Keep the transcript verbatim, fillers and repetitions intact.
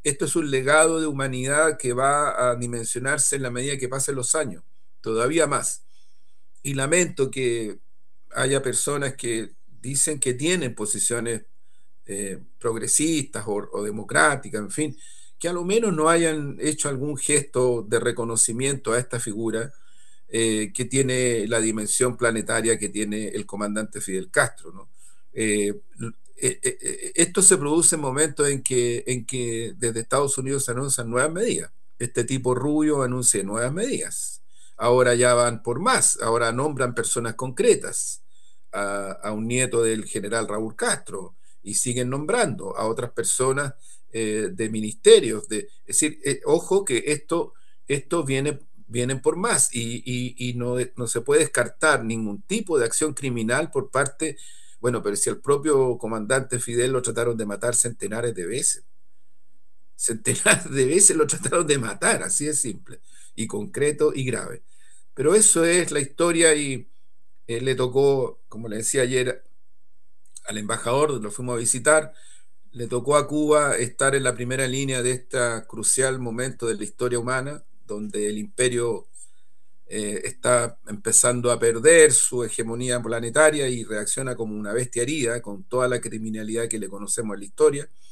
esto es un legado de humanidad que va a dimensionarse en la medida que pasen los años, todavía más. Y lamento que haya personas que dicen que tienen posiciones eh, progresistas o, o democráticas, en fin, que a lo menos no hayan hecho algún gesto de reconocimiento a esta figura eh, que tiene la dimensión planetaria que tiene el comandante Fidel Castro, ¿no? Eh, eh, eh, eh, esto se produce en momentos en que, en que desde Estados Unidos se anuncian nuevas medidas. Este tipo Rubio anuncia nuevas medidas. Ahora ya van por más, ahora nombran personas concretas, a, a un nieto del general Raúl Castro, y siguen nombrando a otras personas eh, de ministerios. De, es decir, eh, ojo que esto, esto viene, vienen por más y, y, y no, no, se puede descartar ningún tipo de acción criminal por parte, bueno, pero si al propio comandante Fidel lo trataron de matar centenares de veces, centenares de veces lo trataron de matar, así de simple, y concreto y grave. Pero eso es la historia y eh, le tocó, como le decía ayer al embajador, lo fuimos a visitar, le tocó a Cuba estar en la primera línea de este crucial momento de la historia humana, donde el imperio eh, está empezando a perder su hegemonía planetaria y reacciona como una bestia herida con toda la criminalidad que le conocemos en la historia.